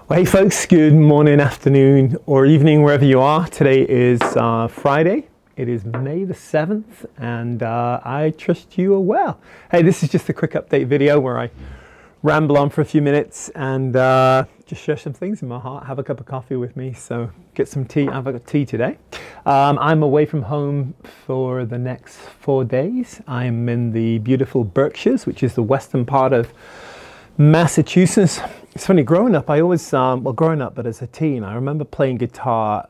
Well, hey folks, good morning, afternoon, or evening, wherever you are. Today is Friday. It is May the 7th, and I trust you are well. Hey, this is just a quick update video where I ramble on for a few minutes and just share some things in my heart. Have a cup of coffee with me, so get some tea. I've got tea today. I'm away from home for the next 4 days. I'm in the beautiful Berkshires, which is the western part of Massachusetts. It's funny, growing up, I always, growing up, but as a teen, I remember playing guitar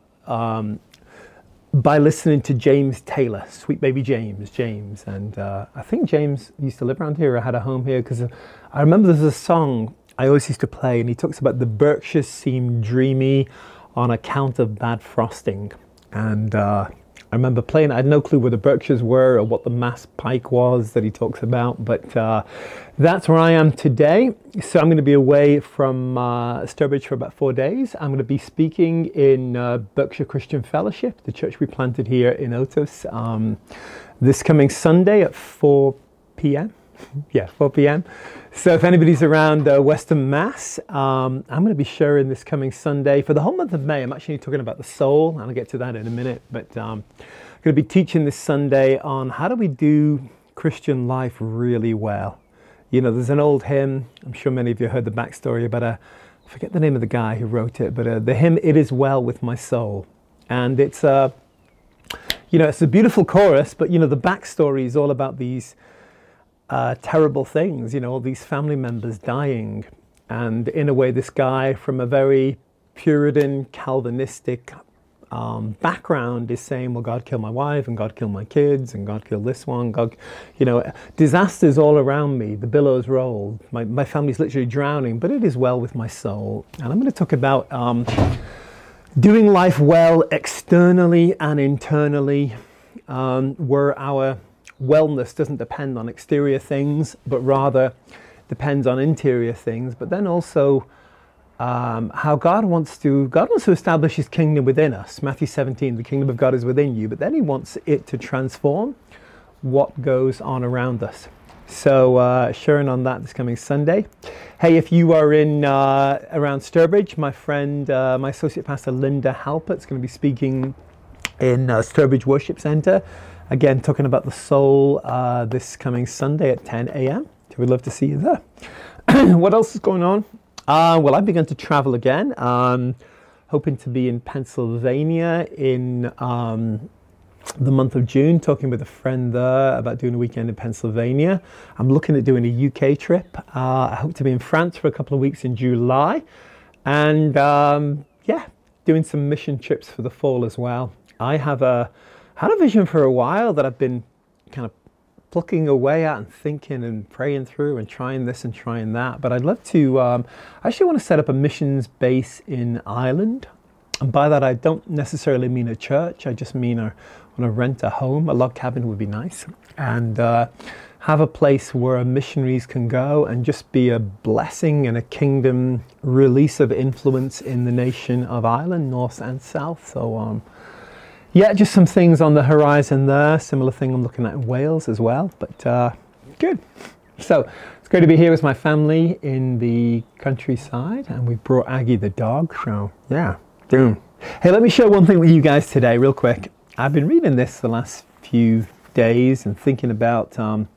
by listening to James Taylor, Sweet Baby James. And I think James used to live around here or had a home here, because I remember there's a song I always used to play, and he talks about the Berkshires seem dreamy on account of bad frosting. And I remember playing, I had no clue where the Berkshires were or what the Mass Pike was that he talks about, but that's where I am today. So I'm going to be away from Sturbridge for about 4 days. I'm going to be speaking in Berkshire Christian Fellowship, the church we planted here in Otis, this coming Sunday at 4 p.m. Yeah, 4 p.m. So if anybody's around Western Mass, I'm going to be sharing this coming Sunday. For the whole month of May, I'm actually talking about the soul, and I'll get to that in a minute. But I'm going to be teaching this Sunday on how do we do Christian life really well. You know, there's an old hymn, I'm sure many of you heard the backstory about I forget the name of the guy who wrote it, but the hymn, It Is Well With My Soul. And it's it's a beautiful chorus, but, the backstory is all about these terrible things, all these family members dying. And in a way, this guy from a very Puritan, Calvinistic background is saying, well, God killed my wife, and God killed my kids, and God killed this one. God, disasters all around me, the billows roll. My family's literally drowning, but it is well with my soul. And I'm going to talk about doing life well externally and internally, where our wellness doesn't depend on exterior things, but rather depends on interior things. But then also how God wants to establish His kingdom within us. Matthew 17, the kingdom of God is within you, but then He wants it to transform what goes on around us. So sharing on that this coming Sunday. Hey, if you are in around Sturbridge, my friend, my associate pastor Linda Halpert's going to be speaking in Sturbridge Worship Centre. Again, talking about the soul this coming Sunday at 10 a.m. So we'd love to see you there. What else is going on? Well, I've begun to travel again. Hoping to be in Pennsylvania in the month of June, talking with a friend there about doing a weekend in Pennsylvania. I'm looking at doing a UK trip. I hope to be in France for a couple of weeks in July. And doing some mission trips for the fall as well. I have had a vision for a while that I've been kind of plucking away at and thinking and praying through and trying this and trying that. But I'd love to, I actually want to set up a missions base in Ireland. And by that, I don't necessarily mean a church. I just mean I want to rent a home. A log cabin would be nice. And have a place where missionaries can go and just be a blessing and a kingdom release of influence in the nation of Ireland, north and south. So, just some things on the horizon there. Similar thing I'm looking at in Wales as well, but good. So it's great to be here with my family in the countryside, and we brought Aggie the dog, so doom. Hey, let me share one thing with you guys today real quick. I've been reading this the last few days and thinking about, I've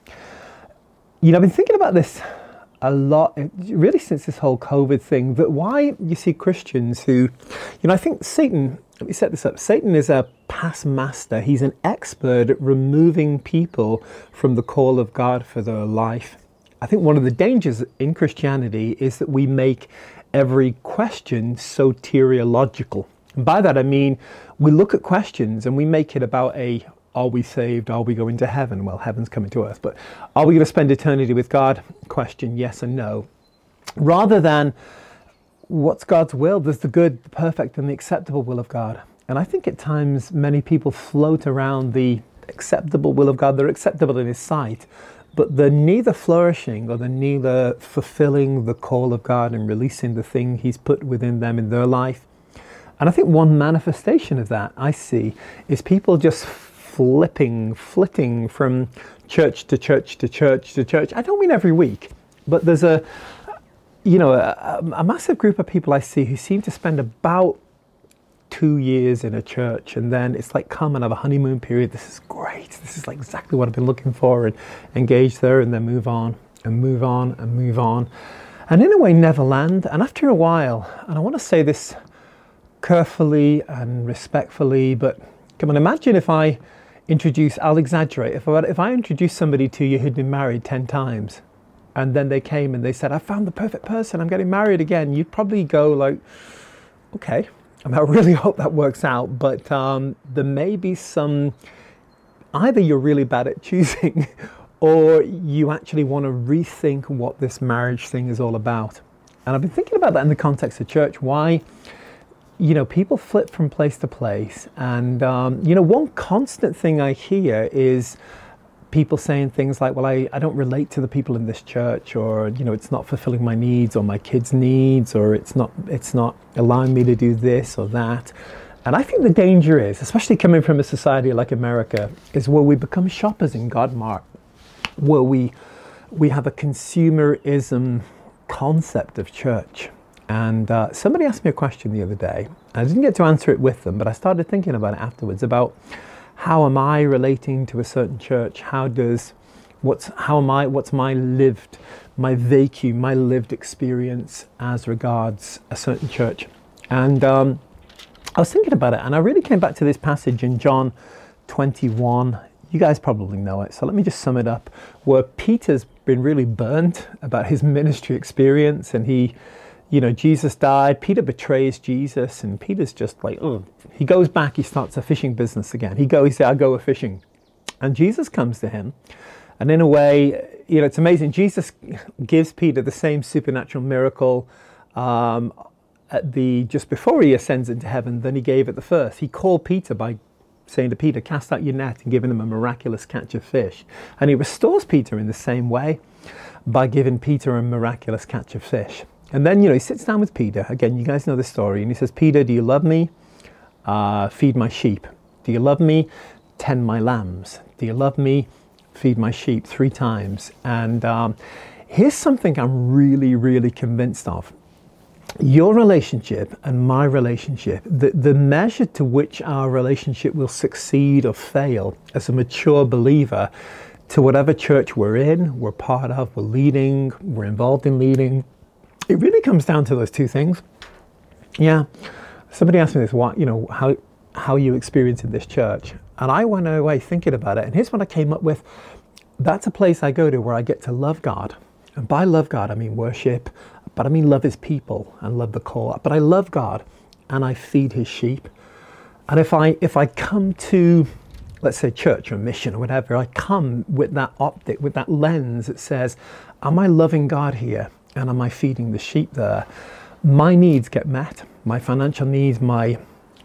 been thinking about this a lot, really since this whole COVID thing, that why you see Christians who, I think Satan, let me set this up. Satan is a past master. He's an expert at removing people from the call of God for their life. I think one of the dangers in Christianity is that we make every question soteriological. And by that I mean, we look at questions and we make it about are we saved? Are we going to heaven? Well, heaven's coming to earth, but are we going to spend eternity with God? Question, yes and no. Rather than what's God's will? There's the good, the perfect, and the acceptable will of God. And I think at times many people float around the acceptable will of God. They're acceptable in His sight, but they're neither flourishing or they're neither fulfilling the call of God and releasing the thing He's put within them in their life. And I think one manifestation of that I see is people just flitting from church to church to church to church. I don't mean every week, but there's a a massive group of people I see who seem to spend about 2 years in a church, and then it's like, come and have a honeymoon period. This is great. This is like exactly what I've been looking for, and engage there, and then move on and move on and move on. And in a way, never land. And after a while, and I want to say this carefully and respectfully, but come on, imagine if I'll exaggerate, if I introduced somebody to you who'd been married 10 times, and then they came and they said, I found the perfect person, I'm getting married again, you'd probably go like, okay, I really hope that works out, but there may be some, either you're really bad at choosing, or you actually want to rethink what this marriage thing is all about. And I've been thinking about that in the context of church, why people flip from place to place. And, one constant thing I hear is people saying things like, well, I don't relate to the people in this church, or, it's not fulfilling my needs or my kids' needs, or it's not allowing me to do this or that. And I think the danger is, especially coming from a society like America, is where we become shoppers in God Mart, where we have a consumerism concept of church. And somebody asked me a question the other day. I didn't get to answer it with them, but I started thinking about it afterwards, about how am I relating to a certain church? What's my lived experience as regards a certain church? And I was thinking about it, and I really came back to this passage in John 21. You guys probably know it, so let me just sum it up, where Peter's been really burnt about his ministry experience, and Jesus died, Peter betrays Jesus, and Peter's just like, oh, he goes back, he starts a fishing business again. He said, I'll go fishing. And Jesus comes to him, and in a way, it's amazing. Jesus gives Peter the same supernatural miracle just before he ascends into heaven than he gave at the first. He called Peter by saying to Peter, cast out your net, and giving him a miraculous catch of fish. And he restores Peter in the same way by giving Peter a miraculous catch of fish. And then, he sits down with Peter. Again, you guys know the story. And he says, Peter, do you love me? Feed my sheep. Do you love me? Tend my lambs. Do you love me? Feed my sheep 3 times. And here's something I'm really, really convinced of. Your relationship and my relationship, the measure to which our relationship will succeed or fail as a mature believer to whatever church we're in, we're part of, we're leading, we're involved in leading, it really comes down to those 2 things. Yeah, somebody asked me this, how you experience in this church, and I went away thinking about it. And here's what I came up with: that's a place I go to where I get to love God, and by love God I mean worship, but I mean love His people and love the core. But I love God, and I feed His sheep. And if I come to, let's say, church or mission or whatever, I come with that optic, with that lens that says, am I loving God here? And am I feeding the sheep there? My needs get met. My financial needs, my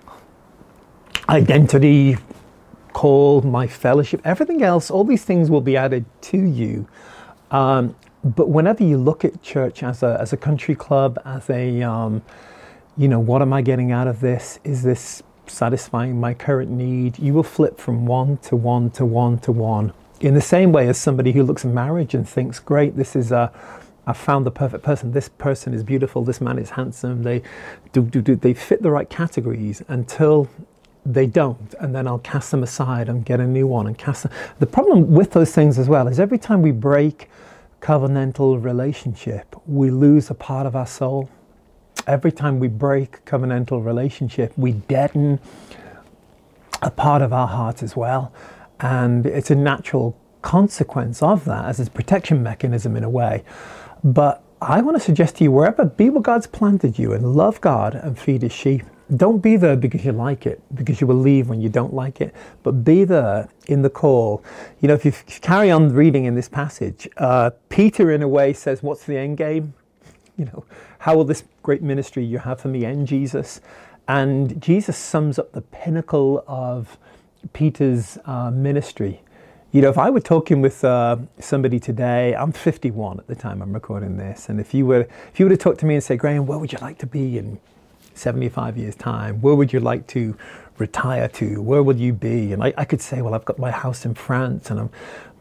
identity, call, my fellowship, everything else, all these things will be added to you. But whenever you look at church as a country club, as a, what am I getting out of this? Is this satisfying my current need? You will flip from one to one to one to one. In the same way as somebody who looks at marriage and thinks, great, I found the perfect person. This person is beautiful. This man is handsome. They fit the right categories until they don't, and then I'll cast them aside and get a new one and cast them. The problem with those things as well is every time we break covenantal relationship, we lose a part of our soul. Every time we break covenantal relationship, we deaden a part of our heart as well, and it's a natural consequence of that as a protection mechanism in a way. But I want to suggest to you, be where God's planted you, and love God and feed His sheep. Don't be there because you like it, because you will leave when you don't like it, but be there in the call. If you carry on reading in this passage, Peter in a way says, what's the end game? How will this great ministry you have for me end, Jesus? And Jesus sums up the pinnacle of Peter's ministry. If I were talking with somebody today, I'm 51 at the time I'm recording this, and if you were to talk to me and say, Graham, where would you like to be in 75 years' time? Where would you like to retire to? Where would you be? And I could say, well, I've got my house in France, and I'm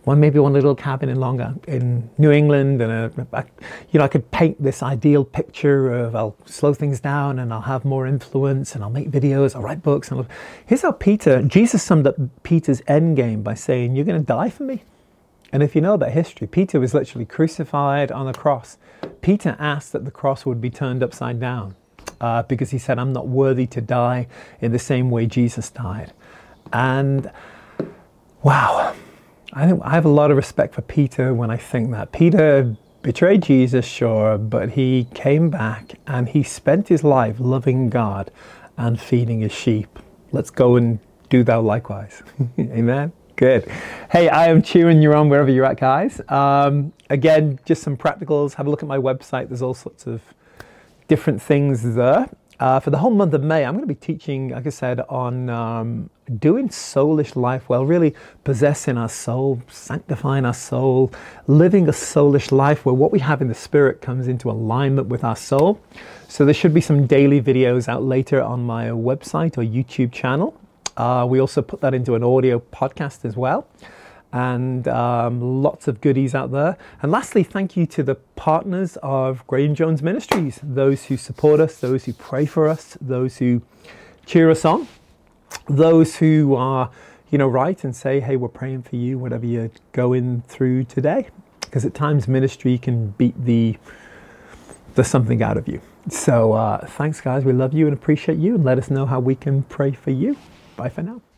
maybe one little cabin in New England, and I could paint this ideal picture of I'll slow things down and I'll have more influence and I'll make videos, I'll write books. And here's how Jesus summed up Peter's end game by saying, "You're going to die for me." And if you know about history, Peter was literally crucified on the cross. Peter asked that the cross would be turned upside down because he said, "I'm not worthy to die in the same way Jesus died." And wow. I have a lot of respect for Peter when I think that. Peter betrayed Jesus, sure, but he came back and he spent his life loving God and feeding his sheep. Let's go and do thou likewise. Amen. Good. Hey, I am cheering you on wherever you're at, guys. Again, just some practicals. Have a look at my website. There's all sorts of different things there. For the whole month of May, I'm going to be teaching, like I said, on doing soulish life well, really possessing our soul, sanctifying our soul, living a soulish life where what we have in the spirit comes into alignment with our soul. So there should be some daily videos out later on my website or YouTube channel. We also put that into an audio podcast as well. And lots of goodies out there. And lastly, thank you to the partners of Graham Jones Ministries, those who support us, those who pray for us, those who cheer us on, those who are, write and say, "Hey, we're praying for you, whatever you're going through today." Because at times ministry can beat the something out of you. So thanks, guys. We love you and appreciate you, and let us know how we can pray for you. Bye for now.